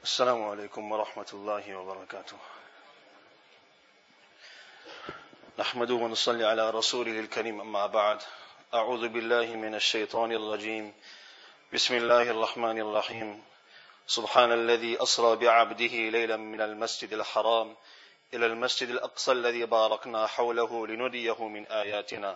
السلام عليكم ورحمة الله وبركاته. نحمده ونصلي على رسوله الكريم، أما بعد. أعوذ بالله من الشيطان الرجيم. بسم الله الرحمن الرحيم. سبحان الذي أسرى بعبده ليلا من المسجد الحرام إلى المسجد الأقصى الذي باركنا حوله لنريه من آياتنا.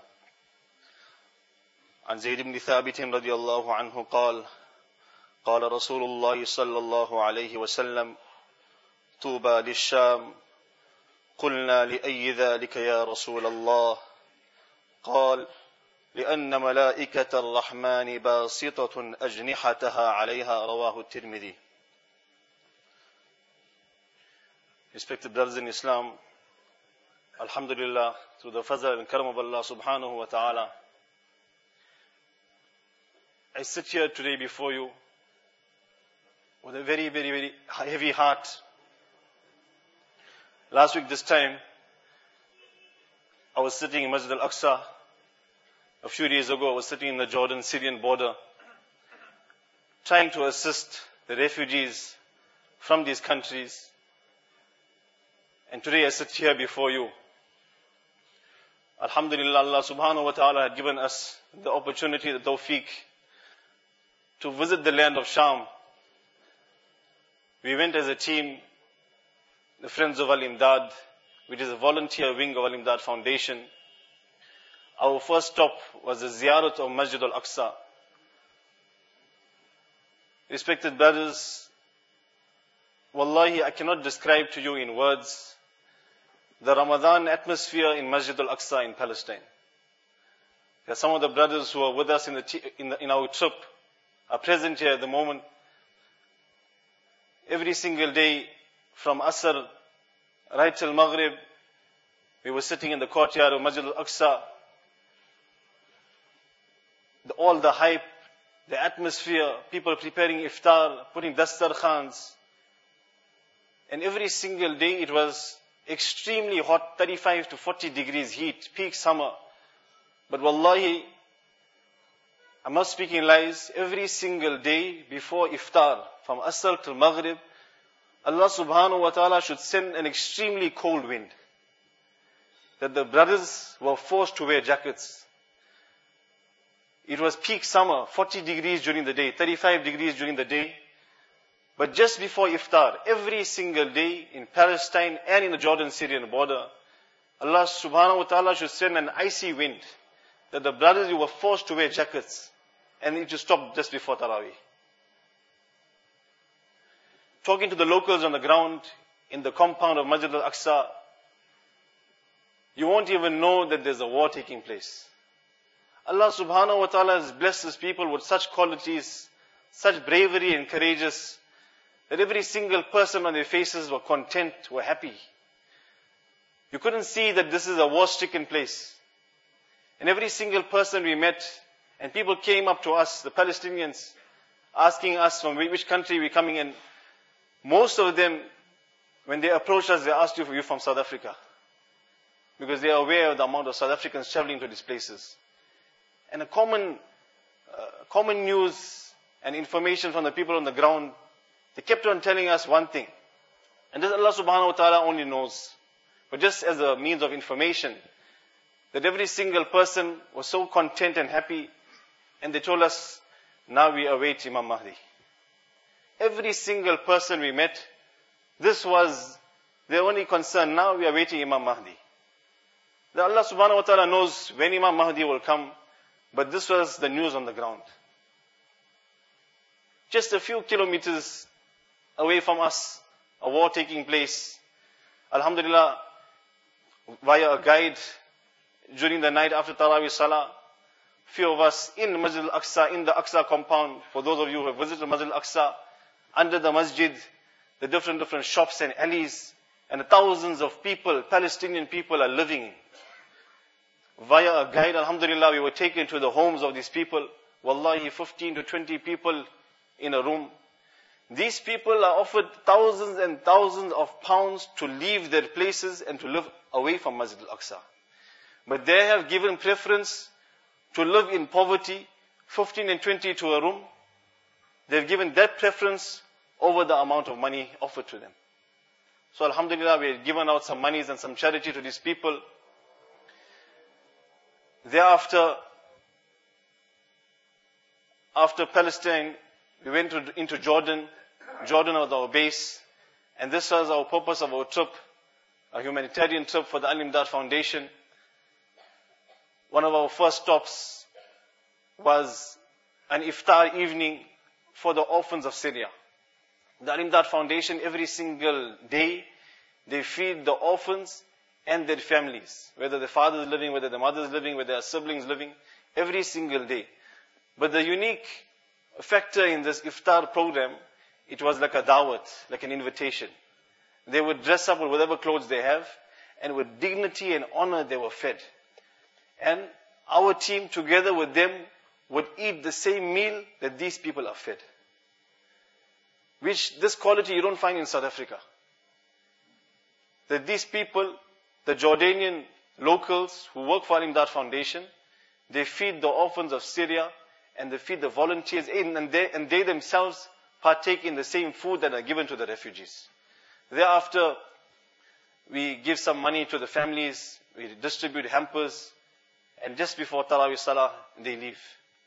عن زيد بن ثابت رضي الله عنه قال: قال رسول الله صلى الله عليه وسلم: طوبى للشام. قلنا: لأي ذلك يا رسول الله؟ قال: لأن ملائكة الرحمن باسطة أجنحتها عليها. رواه الترمذي. Respected brothers in Islam, Alhamdulillah, through the fazl and karam of Allah subhanahu wa ta'ala, I sit here today before you with a very, very, very heavy heart. Last week this time, I was sitting in Masjid al-Aqsa. A few days ago, I was sitting in the Jordan-Syrian border, trying to assist the refugees from these countries. And today I sit here before you. Alhamdulillah, Allah subhanahu wa ta'ala had given us the opportunity, the tawfiq, to visit the land of Sham. We went as a team, the Friends of Al-Imdad, which is a volunteer wing of Al-Imdad Foundation. Our first stop was the ziyarat of Masjid al-Aqsa. Respected brothers, wallahi, I cannot describe to you in words the Ramadan atmosphere in Masjid al-Aqsa in Palestine. There are some of the brothers who are with us in our trip are present here at the moment. Every single day from Asr right till Maghrib, we were sitting in the courtyard of Masjid al-Aqsa. All the hype, the atmosphere, people preparing iftar, putting dastarkhans. And every single day it was extremely hot, 35 to 40 degrees heat, peak summer. But wallahi, I'm not speaking lies, every single day before iftar, from Asr till Maghrib, Allah subhanahu wa ta'ala should send an extremely cold wind, that the brothers were forced to wear jackets. It was peak summer, 40 degrees during the day, 35 degrees during the day. But just before iftar, every single day in Palestine and in the Jordan-Syrian border, Allah subhanahu wa ta'ala should send an icy wind, that the brothers were forced to wear jackets, and it should stop just before Taraweeh. Talking to the locals on the ground, in the compound of Masjid al-Aqsa, you won't even know that there's a war taking place. Allah subhanahu wa ta'ala has blessed His people with such qualities, such bravery and courageous, that every single person on their faces were content, were happy. You couldn't see that this is a war-stricken place. And every single person we met, and people came up to us, the Palestinians, asking us from which country we're coming in. Most of them, when they approached us, they asked if you're from South Africa, because they are aware of the amount of South Africans traveling to these places. And a common news and information from the people on the ground, they kept on telling us one thing. And this Allah subhanahu wa ta'ala only knows. But just as a means of information, that every single person was so content and happy, and they told us, now we await Imam Mahdi. Every single person we met, this was their only concern. Now we are waiting Imam Mahdi. That Allah subhanahu wa ta'ala knows when Imam Mahdi will come, but this was the news on the ground. Just a few kilometers away from us, a war taking place. Alhamdulillah, via a guide, during the night after Taraweeh Salah, few of us in Masjid al-Aqsa, in the Aqsa compound, for those of you who have visited Masjid al-Aqsa, under the masjid, the different shops and alleys, and the thousands of people, Palestinian people are living. Via a guide, alhamdulillah, we were taken to the homes of these people. Wallahi, 15 to 20 people in a room. These people are offered thousands and thousands of pounds to leave their places and to live away from Masjid al-Aqsa. But they have given preference to live in poverty, 15 and 20 to a room. They've given that preference over the amount of money offered to them. So alhamdulillah, we had given out some monies and some charity to these people. Thereafter, after Palestine, we went into Jordan. Jordan was our base. And this was our purpose of our trip, a humanitarian trip for the Al-Imdad Foundation. One of our first stops was an iftar evening for the orphans of Syria. The Al-Imdad Foundation, every single day, they feed the orphans and their families, whether the father is living, whether the mother is living, whether their siblings living, every single day. But the unique factor in this iftar program, it was like a dawat, like an invitation. They would dress up with whatever clothes they have, and with dignity and honor they were fed. And our team, together with them, would eat the same meal that these people are fed. Which, this quality you don't find in South Africa. That these people, the Jordanian locals who work for Al-Imdad Foundation, they feed the orphans of Syria, and they feed the volunteers, and they themselves partake in the same food that are given to the refugees. Thereafter, we give some money to the families, we distribute hampers, and just before Tarawih Salah, they leave.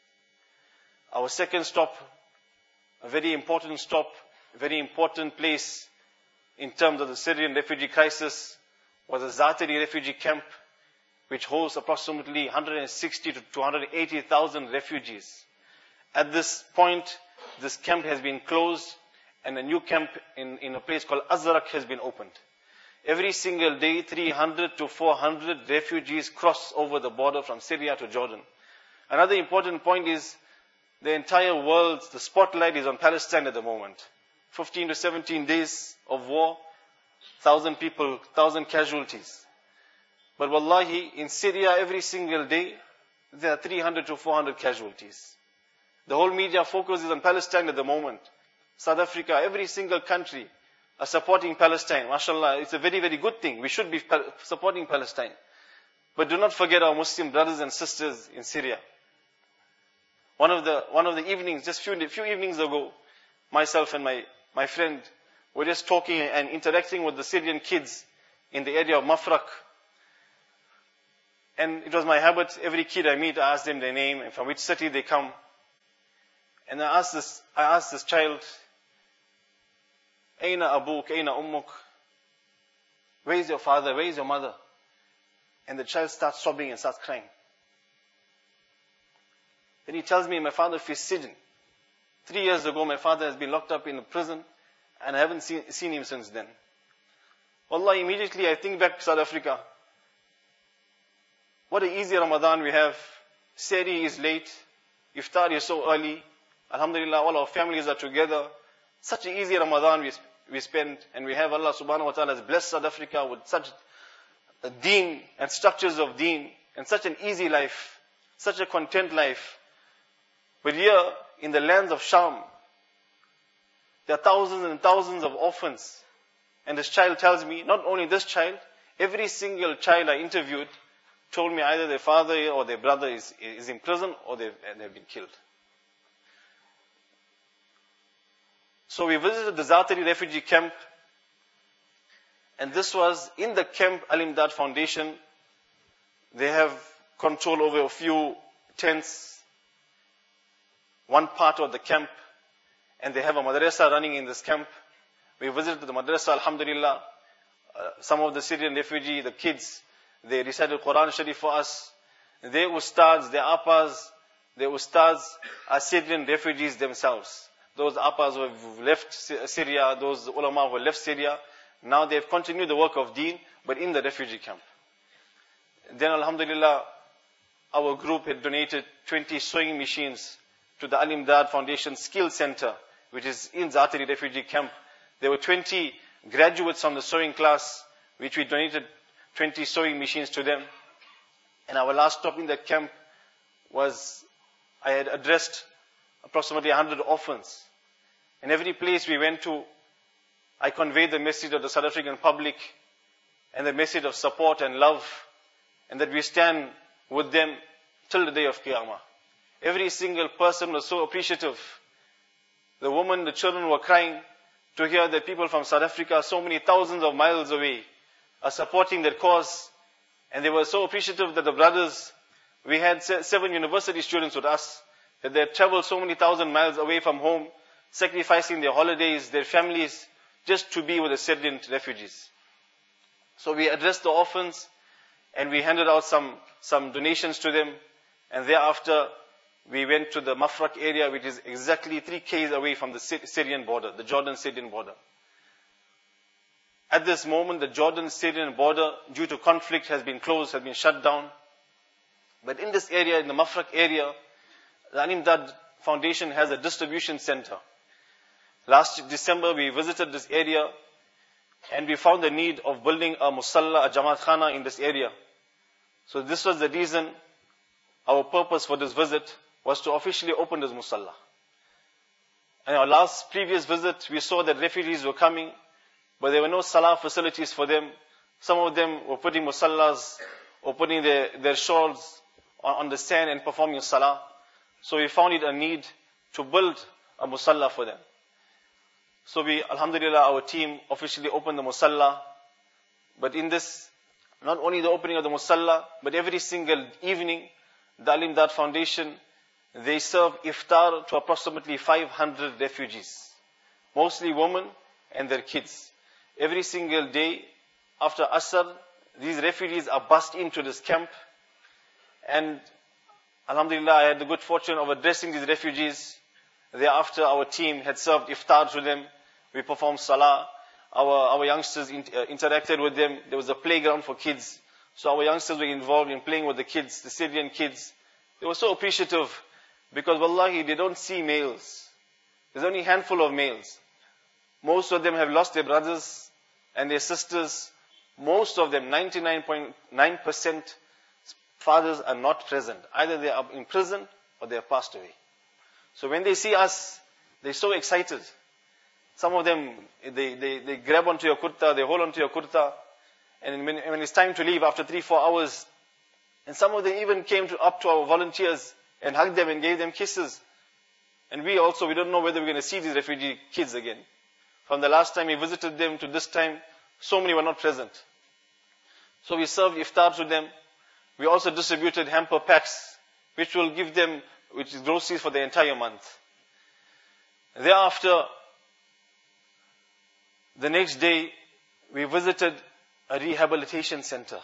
Our second stop, a very important stop, a very important place in terms of the Syrian refugee crisis, was the Zatari refugee camp, which hosts approximately 160 to 280,000 refugees. At this point, this camp has been closed, and a new camp in a place called Azraq has been opened. Every single day, 300 to 400 refugees cross over the border from Syria to Jordan. Another important point is the entire world, the spotlight is on Palestine at the moment. 15 to 17 days of war, 1,000 people, 1,000 casualties. But wallahi, in Syria, every single day, there are 300 to 400 casualties. The whole media focus is on Palestine at the moment. South Africa, every single country are supporting Palestine. MashaAllah, it's a very, very good thing. We should be supporting Palestine. But do not forget our Muslim brothers and sisters in Syria. One of the evenings, just few evenings ago, myself and my friend were just talking and interacting with the Syrian kids in the area of Mafraq. And it was my habit, every kid I meet, I ask them their name and from which city they come. And I asked this child, Aina Abuk, Aina Ummuk? Where is your father? Where is your mother? And the child starts sobbing and starts crying. Then he tells me, my father faced sijn. 3 years ago, my father has been locked up in a prison, and I haven't seen him since then. Wallah, immediately I think back to South Africa. What an easy Ramadan we have. Sehri is late. Iftar is so early. Alhamdulillah, all our families are together. Such an easy Ramadan we spend, and we have Allah subhanahu wa ta'ala has blessed South Africa with such a deen and structures of deen, and such an easy life, such a content life. But here, in the lands of Sham, there are thousands and thousands of orphans. And this child tells me, not only this child, every single child I interviewed told me either their father or their brother is in prison or they've been killed. So we visited the Zatari refugee camp, and this was in the camp Al-Imdad Foundation. They have control over a few tents, one part of the camp, and they have a madrasa running in this camp. We visited the madrasa, alhamdulillah. Some of the Syrian refugee, the kids, they recited Quran Sharif for us. Their ustads, their appas, their ustads are Syrian refugees themselves. Those appas who have left Syria, those ulama who have left Syria, now they have continued the work of deen, but in the refugee camp. Then alhamdulillah, our group had donated 20 sewing machines to the Al-Imdad Foundation Skill Center, which is in Zatari refugee camp. There were 20 graduates from the sewing class, which we donated 20 sewing machines to them. And our last stop in the camp was, I had addressed approximately 100 orphans. And every place we went to, I conveyed the message of the South African public and the message of support and love, and that we stand with them till the day of Qiyamah. Every single person was so appreciative. The women, the children were crying to hear that people from South Africa, so many thousands of miles away, are supporting their cause. And they were so appreciative that the brothers, we had 7 university students with us, that they had traveled so many thousand miles away from home, sacrificing their holidays, their families, just to be with the Syrian refugees. So we addressed the orphans, and we handed out some donations to them. And thereafter, we went to the Mafraq area, which is exactly 3 km away from the Syrian border, the Jordan-Syrian border. At this moment, the Jordan-Syrian border, due to conflict, has been closed, has been shut down. But in this area, in the Mafraq area, the Al-Imdad Foundation has a distribution center. Last December, we visited this area, and we found the need of building a musalla, a Jamaat Khana in this area. So this was the reason, our purpose for this visit was to officially open this musalla. And our previous visit, we saw that refugees were coming, but there were no salah facilities for them. Some of them were putting musallas or putting their shawls on the sand and performing salah. So we found it a need to build a musalla for them. So we, alhamdulillah, our team officially opened the musalla. But in this, not only the opening of the musalla, but every single evening, the Al-Imdad Foundation, they serve iftar to approximately 500 refugees, mostly women and their kids. Every single day after Asr, these refugees are bussed into this camp. And alhamdulillah, I had the good fortune of addressing these refugees. Thereafter, our team had served iftar to them. We performed salah. Our youngsters interacted with them. There was a playground for kids. So our youngsters were involved in playing with the kids, the Syrian kids. They were so appreciative because wallahi, they don't see males. There's only a handful of males. Most of them have lost their brothers and their sisters. Most of them, 99.9%, fathers are not present. Either they are in prison or they have passed away. So when they see us, they're so excited. Some of them, they grab onto your kurta, they hold onto your kurta. And when it's time to leave after 3-4 hours, and some of them even came up to our volunteers and hugged them and gave them kisses. And we don't know whether we're going to see these refugee kids again. From the last time we visited them to this time, so many were not present. So we served iftar to them. We also distributed hamper packs, which is groceries for the entire month. Thereafter, the next day, we visited a rehabilitation center.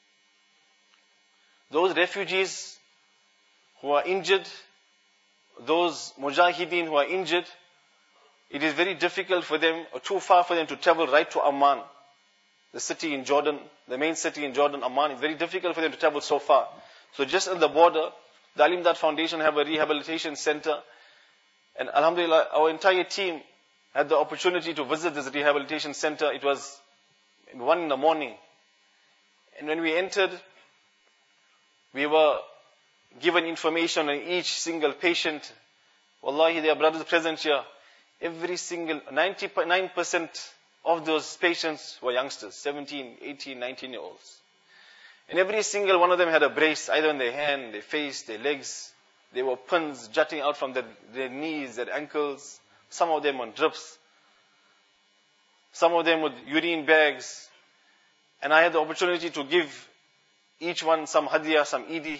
Those refugees who are injured, those mujahideen who are injured, it is very difficult for them, or too far for them to travel right to Amman, the city in Jordan, the main city in Jordan, Amman. It's very difficult for them to travel so far. So just on the border, the Al-Imdad Foundation have a rehabilitation center. And alhamdulillah, our entire team had the opportunity to visit this rehabilitation center. It was 1 a.m. And when we entered, we were given information on each single patient. Wallahi, there are brothers present here. Every single, 99% of those patients were youngsters, 17, 18, 19-year-olds. And every single one of them had a brace, either on their hand, their face, their legs. There were pins jutting out from their knees, their ankles. Some of them on drips. Some of them with urine bags. And I had the opportunity to give each one some hadiyah, some Eidi.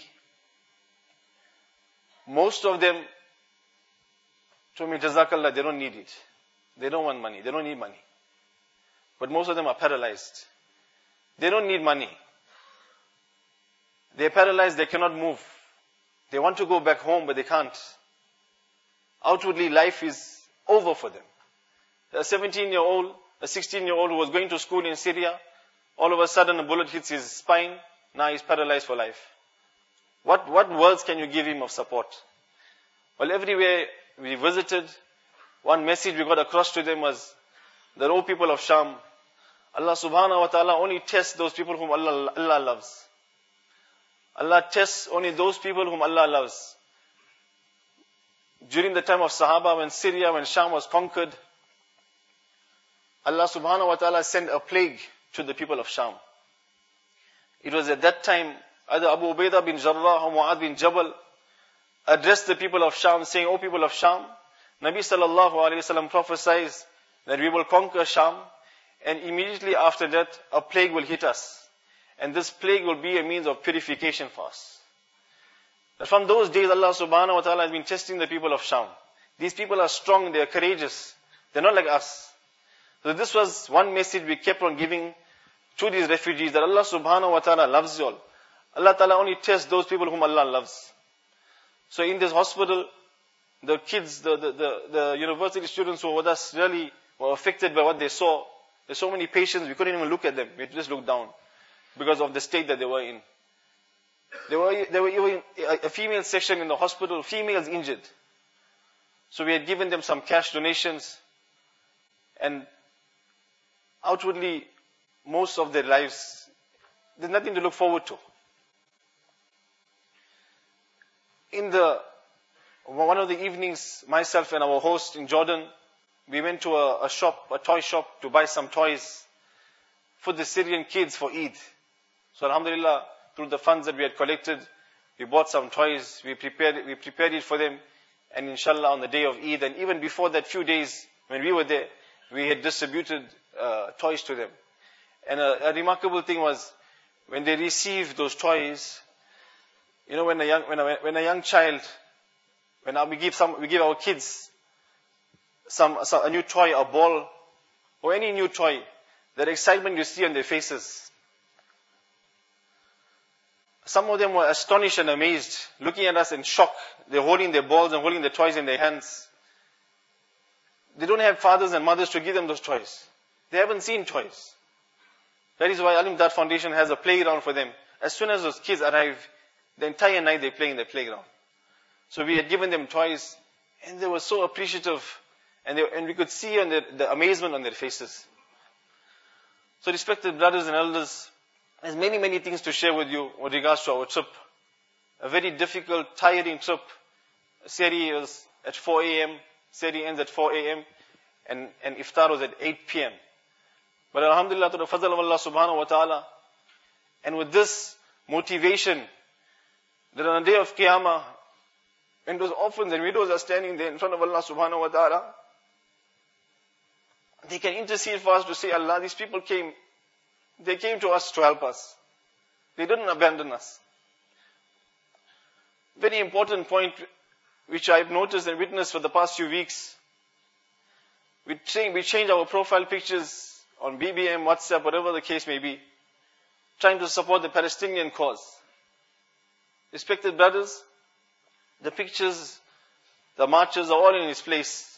Most of them told me, Jazakallah, they don't need it. They don't want money. They don't need money. But most of them are paralyzed. They don't need money. They're paralyzed, they cannot move. They want to go back home, but they can't. Outwardly, life is over for them. A 17-year-old, a 16-year-old who was going to school in Syria, all of a sudden a bullet hits his spine, now he's paralyzed for life. What words can you give him of support? Well, everywhere we visited, one message we got across to them was that, O people of Sham, Allah subhanahu wa ta'ala only tests those people whom Allah loves. Allah tests only those people whom Allah loves. During the time of Sahaba, when Sham was conquered, Allah subhanahu wa ta'ala sent a plague to the people of Sham. It was at that time, either Abu Ubaidah bin Jarrah or Mu'adh bin Jabal addressed the people of Sham saying, O people of Sham, Nabi sallallahu alayhi wa sallam prophesies that we will conquer Sham, and immediately after that, a plague will hit us. And this plague will be a means of purification for us. But from those days, Allah subhanahu wa ta'ala has been testing the people of Sham. These people are strong, they are courageous. They're not like us. So this was one message we kept on giving to these refugees, that Allah subhanahu wa ta'ala loves you all. Allah ta'ala only tests those people whom Allah loves. So in this hospital, the kids, the university students who were with us really were affected by what they saw. There's so many patients, we couldn't even look at them. We just looked down because of the state that they were in. There were even a female section in the hospital, females injured. So we had given them some cash donations, and outwardly, most of their lives, there's nothing to look forward to. In one of the evenings, myself and our host in Jordan, we went to a toy shop to buy some toys for the Syrian kids for Eid. So alhamdulillah, through the funds that we had collected, we bought some toys, we prepared it for them, and inshallah on the day of Eid, and even before that few days when we were there, we had distributed toys to them. And a remarkable thing was, when they received those toys, you know, when a young child, we give our kids a new toy, a ball, or any new toy, that excitement you see on their faces. Some of them were astonished and amazed, looking at us in shock. They're holding their balls and holding their toys in their hands. They don't have fathers and mothers to give them those toys. They haven't seen toys. That is why Al-Imdad Foundation has a playground for them. As soon as those kids arrive, the entire night they play in the playground. So we had given them toys, and they were so appreciative, and we could see on the amazement on their faces. So respected brothers and elders, there's many, many things to share with you with regards to our trip. A very difficult, tiring trip. Seri was at 4 a.m., Seri ends at 4 a.m., and Iftar was at 8 p.m. But alhamdulillah, to the fazl of Allah subhanahu wa ta'ala, and with this motivation, that on the day of Qiyamah, when those orphans and widows are standing there in front of Allah subhanahu wa ta'ala, they can intercede for us to say, Allah, these people came to us to help us. They didn't abandon us. Very important point which I've noticed and witnessed for the past few weeks. We change our profile pictures on BBM, WhatsApp, whatever the case may be, trying to support the Palestinian cause. Respected brothers, the pictures, the marches are all in its place.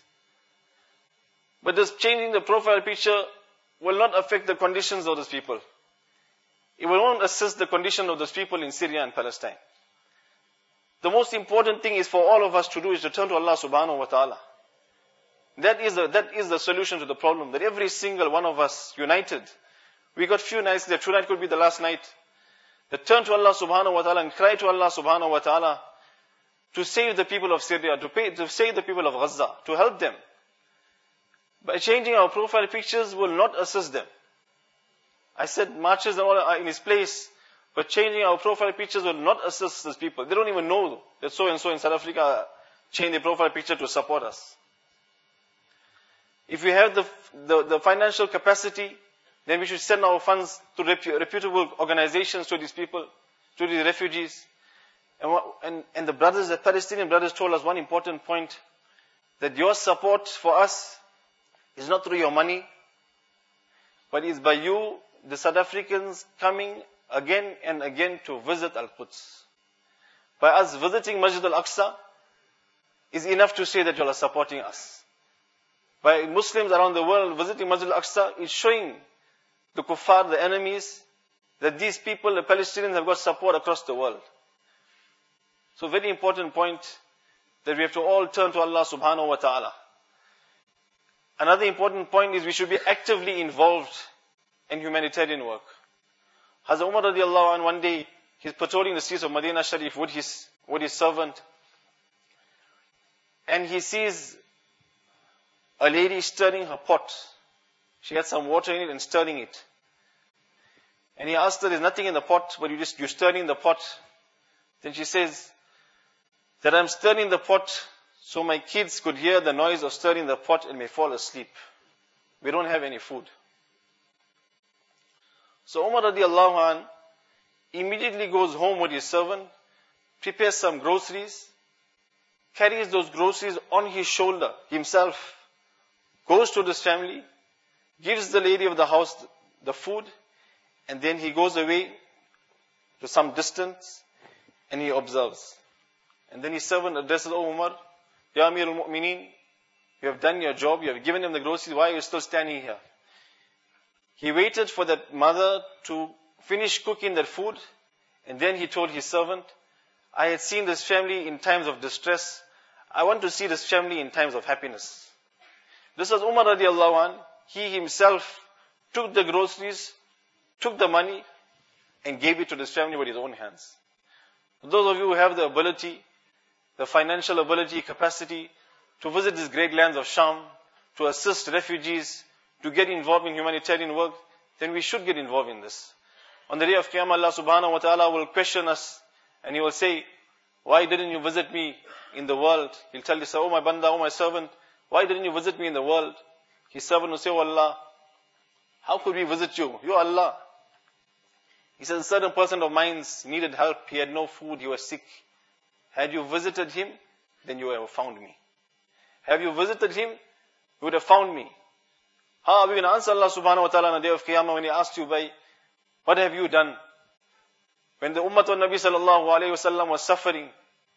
But this changing the profile picture will not affect the conditions of those people. It will not assist the condition of those people in Syria and Palestine. The most important thing is for all of us to do is to turn to Allah subhanahu wa ta'ala. That is the solution to the problem, that every single one of us united. We got few nights there, tonight could be the last night. That turn to Allah subhanahu wa ta'ala and cry to Allah subhanahu wa ta'ala to save the people of Syria, to save the people of Gaza, to help them. By changing our profile pictures will not assist them. I said marches and all are in its place, but changing our profile pictures will not assist these people. They don't even know that so and so in South Africa changed their profile picture to support us. If we have the financial capacity, then we should send our funds to reputable organizations to these people, to these refugees. And the brothers, the Palestinian brothers told us one important point, that your support for us is not through your money, but is by you, the South Africans, coming again and again to visit Al-Quds. By us visiting Masjid Al-Aqsa is enough to say that you are supporting us. By Muslims around the world visiting Masjid Al-Aqsa is showing the kuffar, the enemies, that these people, the Palestinians, have got support across the world. So very important point, that we have to all turn to Allah subhanahu wa ta'ala. Another important point is we should be actively involved in humanitarian work. Hazrat Umar radiallahu anhu, one day, he's patrolling the streets of Medina Sharif with his servant, and he sees a lady stirring her pot. She had some water in it and stirring it. And he asked her, there's nothing in the pot, but you're stirring the pot. Then she says, that I'm stirring the pot so my kids could hear the noise of stirring the pot and may fall asleep. we don't have any food. So Umar radiallahu anh immediately goes home with his servant, prepares some groceries, carries those groceries on his shoulder himself, goes to this family, gives the lady of the house the food, and then he goes away to some distance and he observes. And then his servant addresses, "Oh Umar, Ya Amir al-Mu'mineen, you have done your job, you have given him the groceries, why are you still standing here?" He waited for that mother to finish cooking that food, and then he told his servant, "I had seen this family in times of distress. I want to see this family in times of happiness." This was Umar radiallahu anh. He himself took the groceries, took the money, and gave it to this family with his own hands. Those of you who have the ability, the financial ability, capacity to visit these great lands of Sham, to assist refugees, to get involved in humanitarian work, then we should get involved in this. On the day of Qiyamah, Allah subhanahu wa ta'ala will question us and He will say, "Why didn't you visit me in the world?" He'll tell us, "Oh my banda, oh my servant, why didn't you visit me in the world?" His servant will say, "Oh Allah, how could we visit you? You are Allah." He says, "A certain person of mine needed help. He had no food. He was sick. Had you visited him, then you would have found me. Have you visited him, you would have found me." How are we going to answer Allah subhanahu wa ta'ala on the day of Qiyamah when He asks you, "By what have you done?" When the Ummah of Nabi sallallahu alayhi wa sallam was suffering,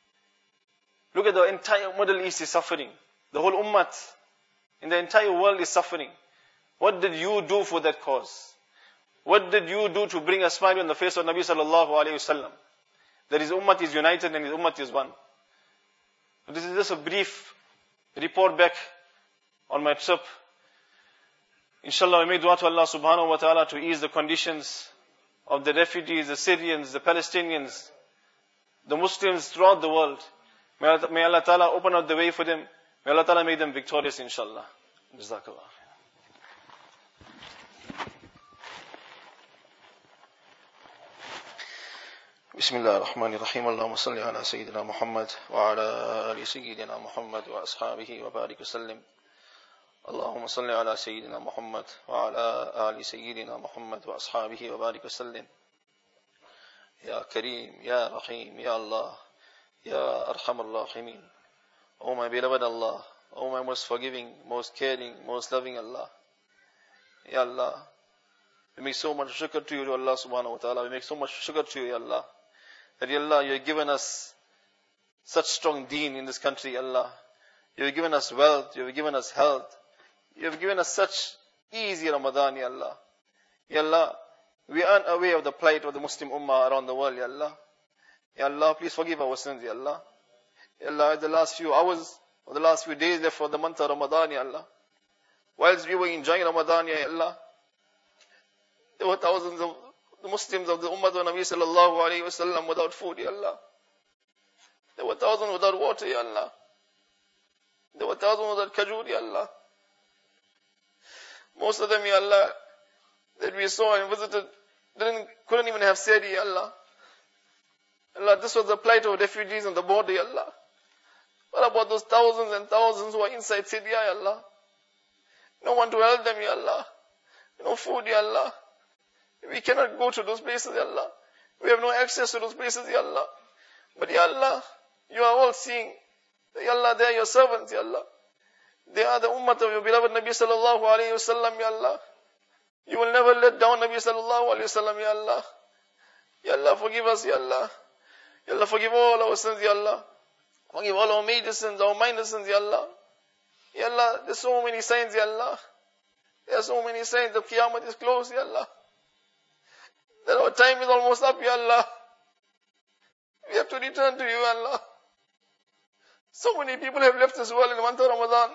look at the entire Middle East is suffering. The whole Ummah in the entire world is suffering. What did you do for that cause? What did you do to bring a smile on the face of Nabi sallallahu alayhi wa sallam? That His Ummah is united and His Ummah is one. This is just a brief report back on my trip. Inshallah, we make dua to Allah subhanahu wa ta'ala to ease the conditions of the refugees, the Syrians, the Palestinians, the Muslims throughout the world. May Allah ta'ala open up the way for them. May Allah ta'ala make them victorious, inshallah. Jazakallah. بسم الله الرحمن الرحيم اللهم صل على سيدنا محمد وعلى آل سيدنا محمد وأصحابه وبارك وسلم اللهم صل على سيدنا محمد وعلى آل سيدنا محمد وأصحابه وبارك وسلم يا كريم يا رحيم يا الله يا أرحم الراحمين. O my beloved Allah, O my most forgiving, most caring, most loving Allah. Ya Allah, we make so much shukr to you, Allah subhanahu wa ta'ala. We make so much shukr to you, Ya Allah. That, Ya Allah, you have given us such strong deen in this country, Ya Allah. You have given us wealth, you have given us health. You have given us such easy Ramadan, Ya Allah. Ya Allah, we aren't aware of the plight of the Muslim Ummah around the world, Ya Allah. Ya Allah, please forgive our sins, Ya Allah. Ya Allah, the last few hours, or the last few days left for the month of Ramadan, Ya Allah. Whilst we were enjoying Ramadan, Ya Allah, there were thousands of the Muslims of the Ummah of Nabi sallallahu alayhi wa sallam without food, Ya Allah. There were thousands without water, Ya Allah. There were thousands without kajur, Ya Allah. Most of them, Ya Allah, that we saw and visited, couldn't even have said, Ya Allah. Allah, this was the plight of refugees on the border, Ya Allah. What about those thousands and thousands who are inside Syria, Ya Allah? No one to help them, Ya Allah. No food, Ya Allah. We cannot go to those places, Ya Allah. We have no access to those places, Ya Allah. But Ya Allah, you are all seeing. Ya Allah, they are your servants, Ya Allah. They are the ummah of your beloved Nabi sallallahu alayhi wa sallam, Ya Allah. You will never let down Nabi sallallahu alayhi wa sallam, Ya Allah. Ya Allah, forgive us, Ya Allah. Ya Allah, forgive all our sins, Ya Allah. Forgive all our major sins, our minor sins, Ya Allah. Ya Allah, there's so many signs, Ya Allah. There are so many signs that Qiyamah is close, Ya Allah. That our time is almost up, Ya Allah. We have to return to you, Allah. So many people have left this world in the month of Ramadan.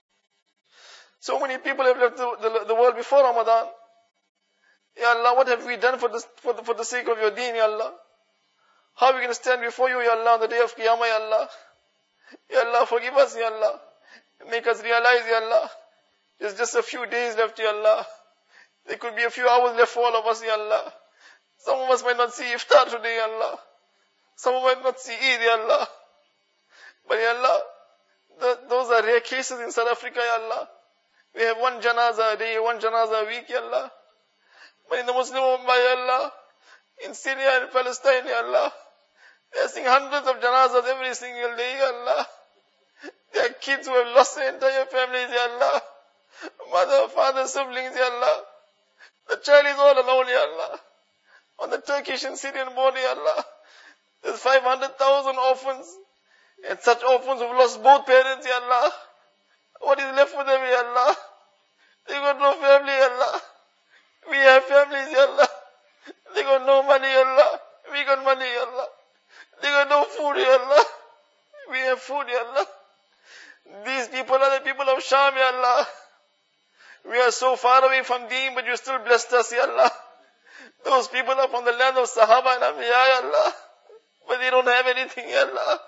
So many people have left the world before Ramadan. Ya Allah, what have we done for the sake of your deen, Ya Allah? How are we going to stand before you, Ya Allah, on the day of Qiyamah, Ya Allah? Ya Allah, forgive us, Ya Allah. Make us realize, Ya Allah, there's just a few days left, Ya Allah. There could be a few hours left for all of us, Ya Allah. Some of us might not see iftar today, Ya Allah. Some of us might not see Eid, Ya Allah. But Ya Allah, those are rare cases in South Africa, Ya Allah. We have one janaza a day, one janaza a week, Ya Allah. But in the Muslim Ummah, Ya Allah, in Syria and Palestine, Ya Allah, they are seeing hundreds of janazas every single day, Ya Allah. There are kids who have lost their entire families, Ya Allah. Mother, father, siblings, Ya Allah. The child is all alone, Ya Allah. On the Turkish and Syrian border, Ya Allah. There's 500,000 orphans. And such orphans who've lost both parents, Ya Allah. What is left for them, Ya Allah? They got no family, Ya Allah. We have families, Ya Allah. They got no money, Ya Allah. We got money, Ya Allah. They got no food, Ya Allah. We have food, Ya Allah. These people are the people of Sham, Ya Allah. We are so far away from Deen, but you still blessed us, Ya Allah. Those people are from the land of Sahaba and Anbiya, Ya Allah. But they don't have anything, Ya Allah.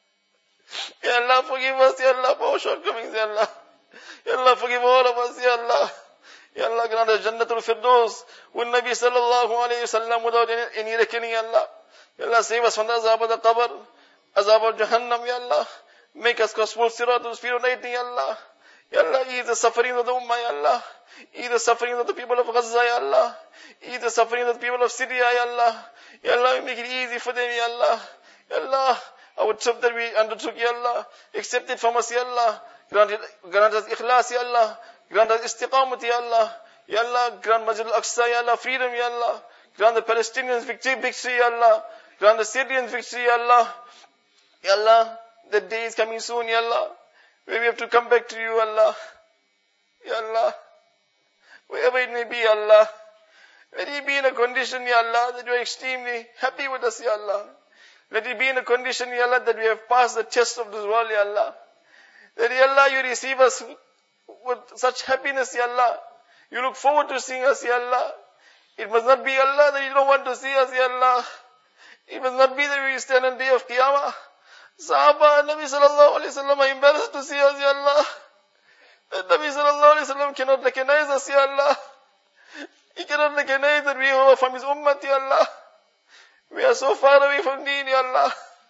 Ya Allah, forgive us, Ya Allah, for our shortcomings, Ya Allah. Ya Allah, forgive all of us, Ya Allah. Ya Allah, grant us Jannatul Firdaus with Nabi sallallahu alayhi wa sallam without any reckoning, Ya Allah. Ya Allah, save us from the azab of the qabr, azab of Jahannam, Ya Allah. Make us cross full sirat of spirit night, Ya Allah. Ya Allah, ease the suffering of the Ummah, Ya Allah. Ease the suffering of the people of Gaza, Ya Allah. Ease the suffering of the people of Syria, Ya Allah. Ya Allah, make it easy for them, Ya Allah. Ya Allah, our trip that we undertook, Ya Allah, accept it from us, Ya Allah. Grant us ikhlas, Ya Allah. Grant us istiqamat, Ya Allah. Ya Allah, grant Masjid al-Aqsa, Ya Allah, freedom, Ya Allah. Grant the Palestinians victory, Ya Allah. Grant the Syrians victory, Ya Allah. Ya Allah, the day is coming soon, Ya Allah, where we have to come back to you, Allah. Ya Allah, wherever it may be, Allah, let it be in a condition, Ya Allah, that you are extremely happy with us, Ya Allah. Let it be in a condition, Ya Allah, that we have passed the test of this world, Ya Allah. That, Ya Allah, you receive us with such happiness, Ya Allah. You look forward to seeing us, Ya Allah. It must not be, Allah, that you don't want to see us, Ya Allah. It must not be that we stand on the day of Qiyamah. Sahaba and Nabi sallallahu alayhi wa sallam are embarrassed to see us, Ya Allah. That Nabi sallallahu alayhi wa sallam cannot recognize us, Ya Allah. He cannot recognize that we are from his ummah, Ya Allah. We are so far away from Deen, Ya Allah.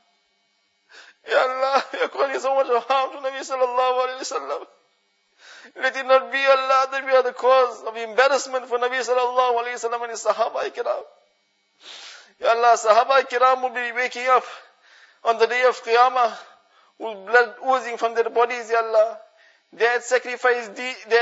Ya Allah, we are causing so much harm to Nabi sallallahu alayhi wa sallam. Let it not be, Allah, that we are the cause of embarrassment for Nabi sallallahu alayhi wa sallam and his Sahaba kiram. Ya Allah, Sahaba kiram will be waking up on the day of Qiyamah with blood oozing from their bodies, Ya Allah. They had sacrificed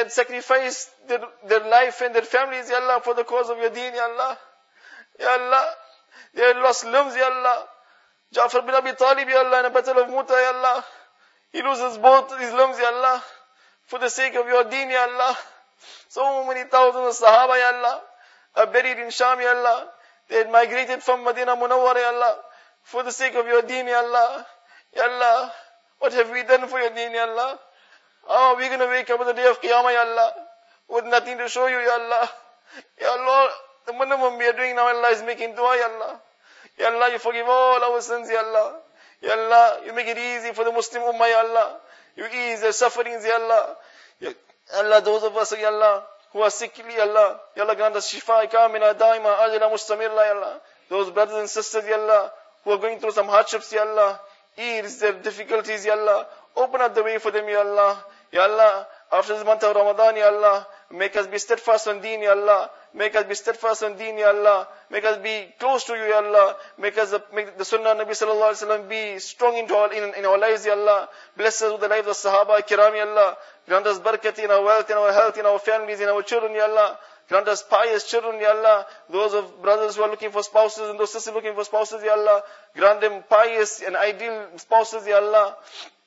their life and their families, Ya Allah, for the cause of your deen, Ya Allah. Ya Allah, they had lost limbs, Ya Allah. Ja'far bin Abi Talib, Ya Allah, in a battle of Muta, Ya Allah. He loses both his limbs, Ya Allah, for the sake of your deen, Ya Allah. So many thousands of Sahaba, Ya Allah, are buried in Sham, Ya Allah. They had migrated from Medina Munawwara, Ya Allah, for the sake of your deen, Ya Allah. Ya Allah, what have we done for your deen, Ya Allah? How are we going to wake up on the day of Qiyamah, Ya Allah, with nothing to show you, Ya Allah? Ya Allah, the minimum we are doing now, Allah, is making dua, Ya Allah. Ya Allah, you forgive all our sins, Ya Allah. Ya Allah, you make it easy for the Muslim Ummah, Ya Allah. You ease their sufferings, Ya Allah. Ya Allah, those of us, Ya Allah, who are sickly, Ya Allah. Ya Allah, grant us shifa, kamila, daima, ajla, mustamirla, Ya Allah. Those brothers and sisters, Ya Allah, who are going through some hardships, Ya Allah. Ease their difficulties, Ya Allah. Open up the way for them, Ya Allah. Ya Allah, after this month of Ramadan, Ya Allah, make us be steadfast on deen, Ya Allah. Make us be steadfast on deen, Ya Allah. Make us be close to you, Ya Allah. Make the sunnah of Nabi sallallahu alayhi wa sallam be strong in our lives, Ya Allah. Bless us with the lives of Sahaba kiram, Ya Allah. Grant us barakat in our wealth, in our health, in our families, in our children, Ya Allah. Grant us pious children, Ya Allah. Those of brothers who are looking for spouses and those sisters looking for spouses, Ya Allah. Grant them pious and ideal spouses, Ya Allah.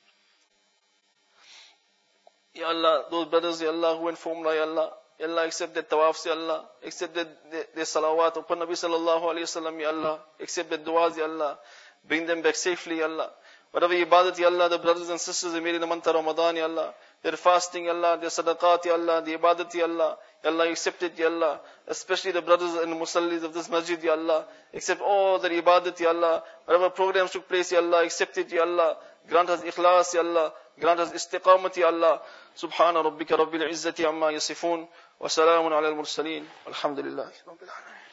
Ya Allah, those brothers, Ya Allah, who informed, Ya Allah. Ya Allah, accept their tawafs, Ya Allah. Accept their salawat upon Nabi sallallahu alayhi wa sallam, Ya Allah. Accept their du'as, Ya Allah. Bring them back safely, Ya Allah. Whatever ibadat, Ya Allah, the brothers and sisters who made in the month of Ramadan, Ya Allah. Their fasting, Ya Allah. Their sadaqat, Ya Allah. The ibadat, Ya Allah. Ya Allah, accept it, Ya Allah. Especially the brothers and musallis of this masjid, Ya Allah. Accept all their ibadat, Ya Allah. Whatever programs took place, Ya Allah. Accept it, Ya Allah. Grant us ikhlas, Ya Allah. Grant us istiqamat, Ya Allah. Subhana rabbika rabbil izzati amma yasifun. Wa salamun ala al-mursaleen. Alhamdulillah. Rabbil alamin.